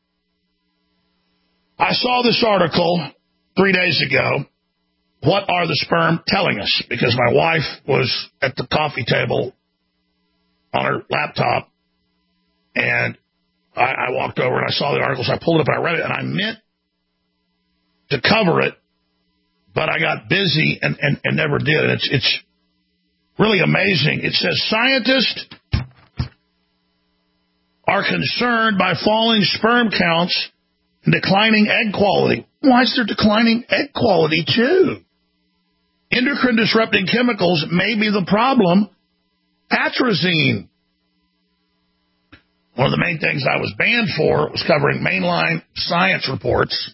I saw this article three days ago. What are the sperm telling us? Because my wife was at the coffee table on her laptop, and I, I walked over and I saw the article, so I pulled it up and I read it, and I meant to cover it, but I got busy and, and, and never did. And it's, it's really amazing. It says scientists are concerned by falling sperm counts and declining egg quality. Why is there declining egg quality too? Endocrine disrupting chemicals may be the problem. Atrazine. One of the main things I was banned for was covering mainline science reports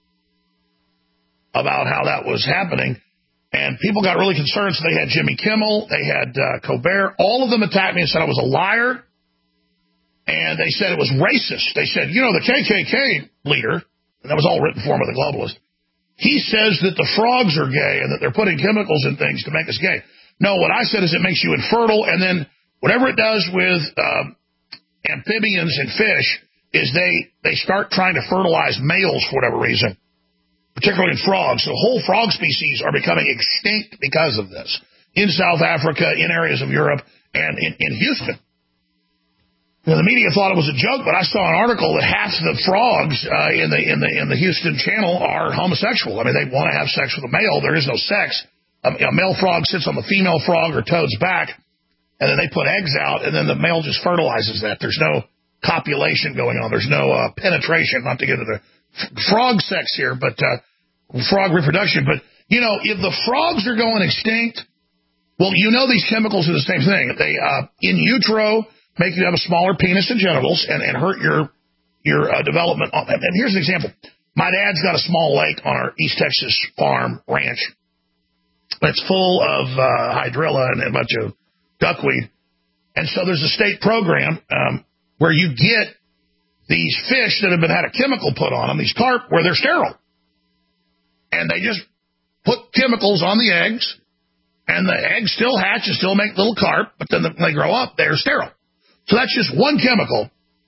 about how that was happening. And people got really concerned. So they had Jimmy Kimmel, they had uh, Colbert. All of them attacked me and said I was a liar. And they said it was racist. They said, you know, the K K K leader, and that was all written for him by the globalist, he says that the frogs are gay and that they're putting chemicals in things to make us gay. No, what I said is it makes you infertile, and then whatever it does with uh, amphibians and fish is they, they start trying to fertilize males for whatever reason, particularly in frogs. So whole frog species are becoming extinct because of this in South Africa, in areas of Europe, and in, in Houston. You know, the media thought it was a joke, but I saw an article that half the frogs uh, in the in the in the Houston Channel are homosexual. I mean, they want to have sex with a male. There is no sex. A, a male frog sits on the female frog or toad's back, and then they put eggs out, and then the male just fertilizes that. There's no copulation going on. There's no uh, penetration. Not to get into the f- frog sex here, but uh, frog reproduction. But you know, if the frogs are going extinct, well, you know these chemicals are the same thing. They uh, in utero make you have a smaller penis and genitals and, and hurt your your uh, development. And here's an example. My dad's got a small lake on our East Texas farm ranch. It's full of uh, hydrilla and a bunch of duckweed. And so there's a state program um, where you get these fish that have been had a chemical put on them, these carp, where they're sterile. And they just put chemicals on the eggs, and the eggs still hatch and still make little carp, but then when they grow up, they're sterile. So that's just one chemical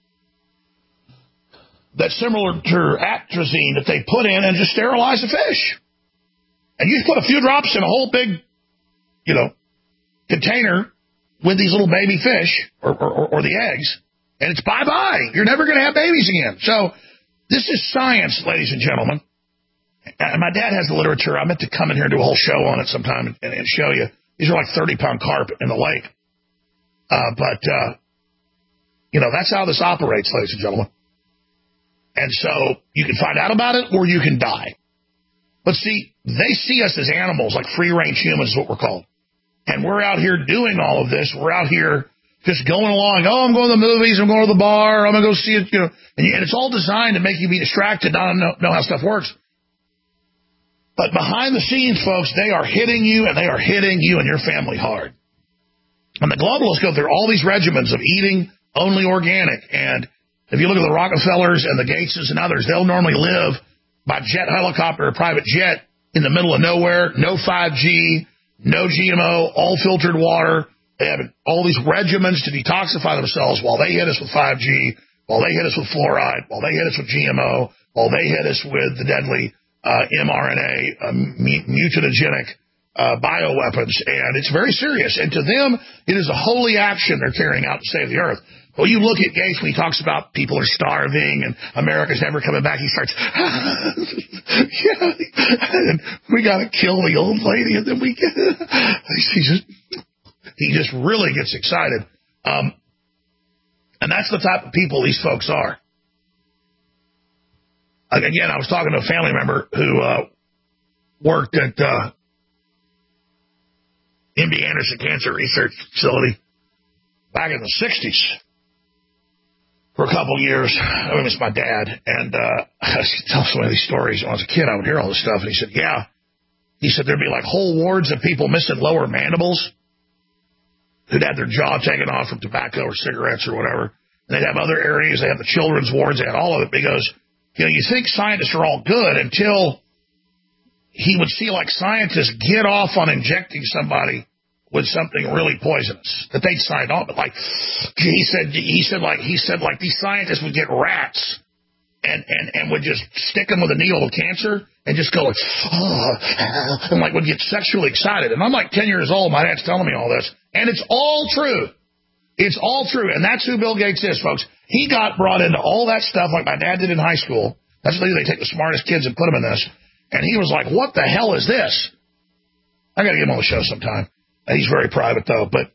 that's similar to atrazine that they put in and just sterilize the fish. And you just put a few drops in a whole big, you know, container with these little baby fish or, or, or the eggs, and it's bye-bye. You're never going to have babies again. So this is science, ladies and gentlemen. And my dad has the literature. I meant to come in here and do a whole show on it sometime and, and show you. These are like thirty-pound carp in the lake. Uh, but... Uh, You know, that's how this operates, ladies and gentlemen. And so you can find out about it or you can die. But see, they see us as animals, like free-range humans is what we're called. And we're out here doing all of this. We're out here just going along. Oh, I'm going to the movies. I'm going to the bar. I'm going to go see it. You know, and, and it's all designed to make you be distracted, not know, know how stuff works. But behind the scenes, folks, they are hitting you, and they are hitting you and your family hard. And the globalists go through all these regimens of eating only organic. And if you look at the Rockefellers and the Gateses and others, they'll normally live by jet helicopter or private jet in the middle of nowhere, no five G, no G M O, all filtered water. They have all these regimens to detoxify themselves while they hit us with five G, while they hit us with fluoride, while they hit us with G M O, while they hit us with the deadly uh, mRNA, uh, mutagenic uh, bioweapons. And it's very serious. And to them, it is a holy action they're carrying out to save the earth. Well, you look at Gates when he talks about people are starving and America's never coming back. He starts, yeah, and we got to kill the old lady, and then we get. He just, he just really gets excited, um, and that's the type of people these folks are. Again, I was talking to a family member who uh, worked at uh, M D Anderson Cancer Research Facility back in the sixties. For a couple of years. I miss my dad. And uh, I used to tell so many of these stories. When I was a kid, I would hear all this stuff. And he said, yeah. He said there'd be like whole wards of people missing lower mandibles who'd had their jaw taken off from tobacco or cigarettes or whatever. And they'd have other areas. They have the children's wards. They had all of it. Because, you know, you think scientists are all good until he would see like scientists get off on injecting somebody with something really poisonous that they'd signed on. But like he said, he said like he said like these scientists would get rats and and and would just stick them with a needle of cancer and just go like, oh, and like would get sexually excited. And I'm like ten years old. My dad's telling me all this, and it's all true. It's all true, and that's who Bill Gates is, folks. He got brought into all that stuff like my dad did in high school. That's what they do. They take the smartest kids and put them in this. And he was like, what the hell is this? I got to get him on the show sometime. He's very private, though. But,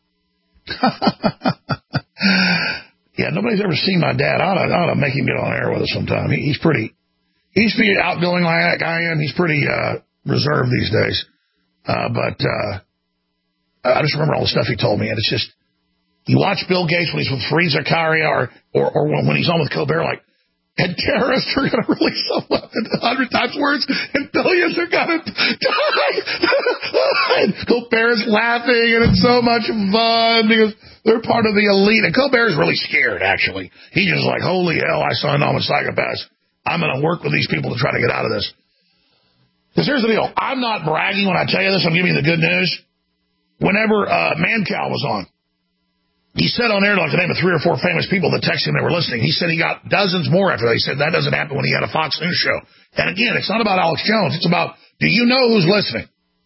yeah, nobody's ever seen my dad. I ought, to, I ought to make him get on air with us sometime. He, he's pretty, he's pretty outgoing like that I am. He's pretty uh, reserved these days. Uh, but uh, I just remember all the stuff he told me. And it's just, you watch Bill Gates when he's with Fareed Zakaria or, or, or when he's on with Colbert, like, and terrorists are going to release a weapon a hundred times worse, and billions are going to die. And Colbert's laughing, and it's so much fun because they're part of the elite. And Colbert's really scared, actually. He's just like, holy hell, I saw enormous psychopaths. I'm going to work with these people to try to get out of this. Because here's the deal. I'm not bragging when I tell you this. I'm giving you the good news. Whenever uh, Mancow was on, he said on air, like, the name of three or four famous people that texted him they were listening. He said he got dozens more after that. He said that doesn't happen when he had a Fox News show. And again, it's not about Alex Jones. It's about, do you know who's listening?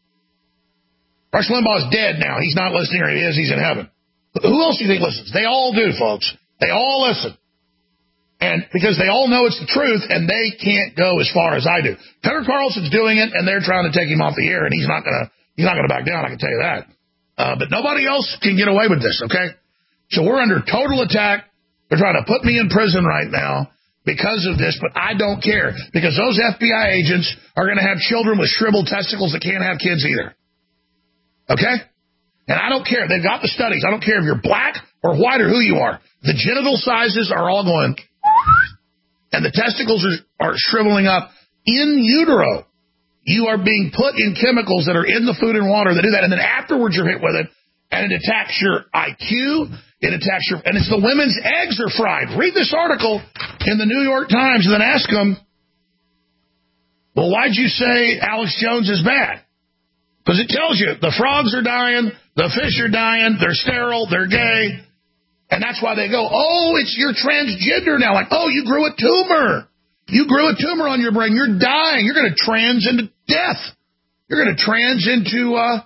Rush Limbaugh's dead now. He's not listening, or he is. He's in heaven. Who else do you think listens? They all do, folks. They all listen. And because they all know it's the truth, and they can't go as far as I do. Tucker Carlson's doing it, and they're trying to take him off the air, and he's not gonna, he's not gonna back down. I can tell you that. Uh, but nobody else can get away with this. Okay. So we're under total attack. They're trying to put me in prison right now because of this, but I don't care because those F B I agents are going to have children with shriveled testicles that can't have kids either. Okay? And I don't care. They've got the studies. I don't care if you're black or white or who you are. The genital sizes are all going, and the testicles are, are shriveling up in utero. You are being put in chemicals that are in the food and water that do that, and then afterwards you're hit with it, and it attacks your I Q. It attacks your, and it's the women's eggs are fried. Read this article in the New York Times and then ask them, well, why'd you say Alex Jones is bad? Because it tells you the frogs are dying, the fish are dying, they're sterile, they're gay, and that's why they go, oh, it's you're transgender now. Like, oh, you grew a tumor. You grew a tumor on your brain. You're dying. You're going to trans into death. You're going to trans into uh,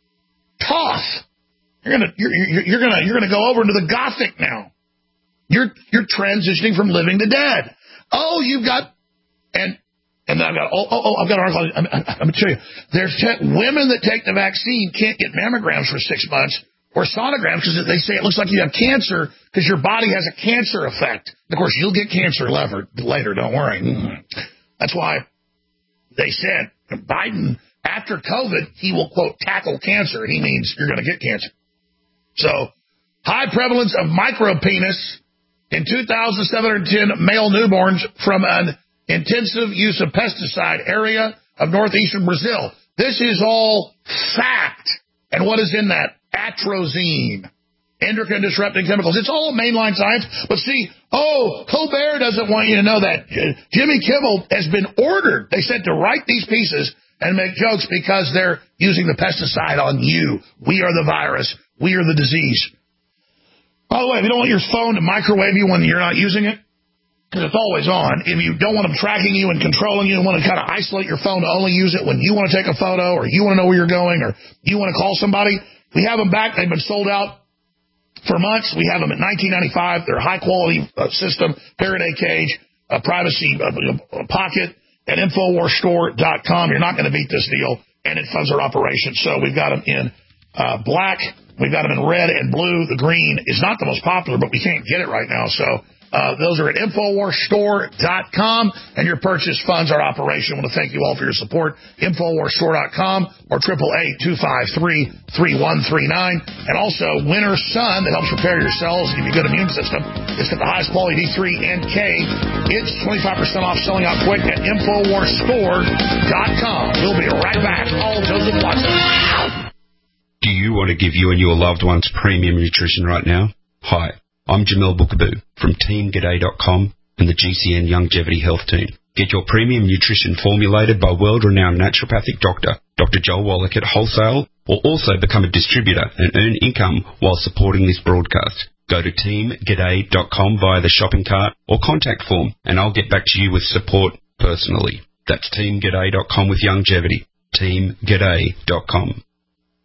Toth. You're gonna you're, you're, you're gonna you're gonna go over into the Gothic now. You're you're transitioning from living to dead. Oh, you've got and and I've got oh oh, oh I've got an article. I'm, I'm, I'm gonna tell you. There's te- women that take the vaccine can't get mammograms for six months or sonograms because they say it looks like you have cancer because your body has a cancer effect. Of course, you'll get cancer later. Later, don't worry. That's why they said Biden after COVID he will quote tackle cancer. He means you're going to get cancer. So, high prevalence of micropenis in two thousand seven hundred ten male newborns from an intensive use of pesticide area of northeastern Brazil. This is all fact. And what is in that? Atrazine. Endocrine disrupting chemicals. It's all mainline science. But see, oh, Colbert doesn't want you to know that. Jimmy Kimmel has been ordered. They said to write these pieces and make jokes because they're using the pesticide on you. We are the virus. We are the disease. By the way, if you don't want your phone to microwave you when you're not using it, because it's always on, if you don't want them tracking you and controlling you and want to kind of isolate your phone to only use it when you want to take a photo or you want to know where you're going or you want to call somebody, we have them back. They've been sold out for months. We have them at nineteen ninety-five. They're a high-quality uh, system, Faraday cage, a privacy uh, pocket, at Infowars Store dot com. You're not going to beat this deal, and it funds our operation. So we've got them in uh, black. We've got them in red and blue. The green is not the most popular, but we can't get it right now. So uh, those are at Infowars Store dot com, and your purchase funds our operation. I want to thank you all for your support. Infowars Store dot com or eight eight eight, two five three, three one three nine. And also Winter Sun that helps repair your cells and give you a good immune system. It's got the highest quality D three and K. It's twenty-five percent off, selling out quick at Infowars Store dot com. We'll be right back. All Joseph Watson. Do you want to give you and your loved ones premium nutrition right now? Hi, I'm Jamel Bookaboo from Team G'day dot com and the G C N Longevity Health Team. Get your premium nutrition formulated by world-renowned naturopathic doctor, Doctor Joel Wallach at wholesale, or also become a distributor and earn income while supporting this broadcast. Go to Team G'day dot com via the shopping cart or contact form, and I'll get back to you with support personally. That's Team G'day dot com with longevity. Team G'day dot com.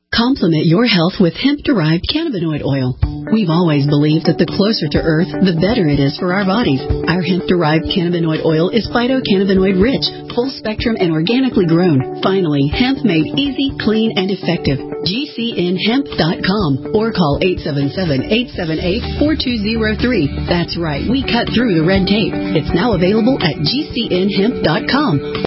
Complement your health with hemp-derived cannabinoid oil. We've always believed that the closer to Earth, the better it is for our bodies. Our hemp-derived cannabinoid oil is phytocannabinoid rich, full spectrum, and organically grown. Finally, hemp made easy, clean, and effective. G C N hemp dot com or call eight seven seven, eight seven eight, four two zero three. That's right, we cut through the red tape. It's now available at G C N hemp dot com.